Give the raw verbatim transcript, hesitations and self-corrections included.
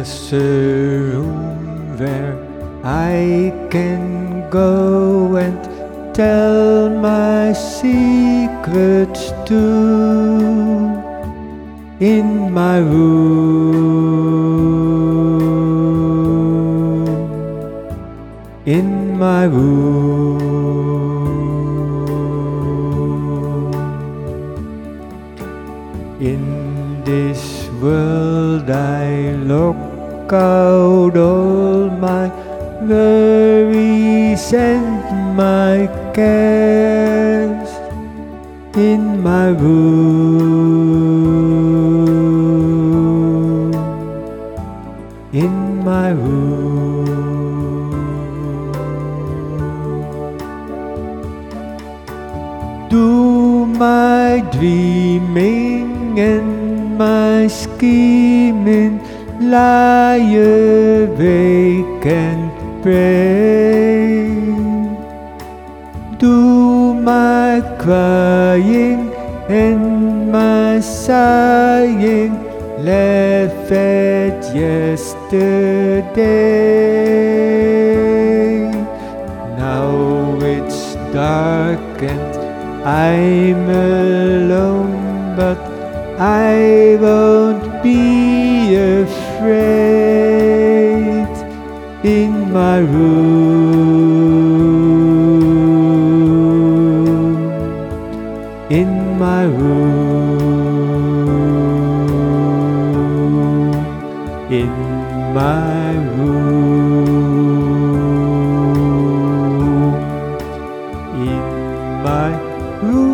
There's a room where I can go and tell my secrets too. In my room, in my room, in this world I lock out all my worries and my cares. In my room, in my room, do my dreaming and my scheming, lie awake and pray. Do my crying and my sighing, laugh at yesterday. Now it's dark and I'm alone, but I won't be afraid. In my room, in my room, in my room, in my room.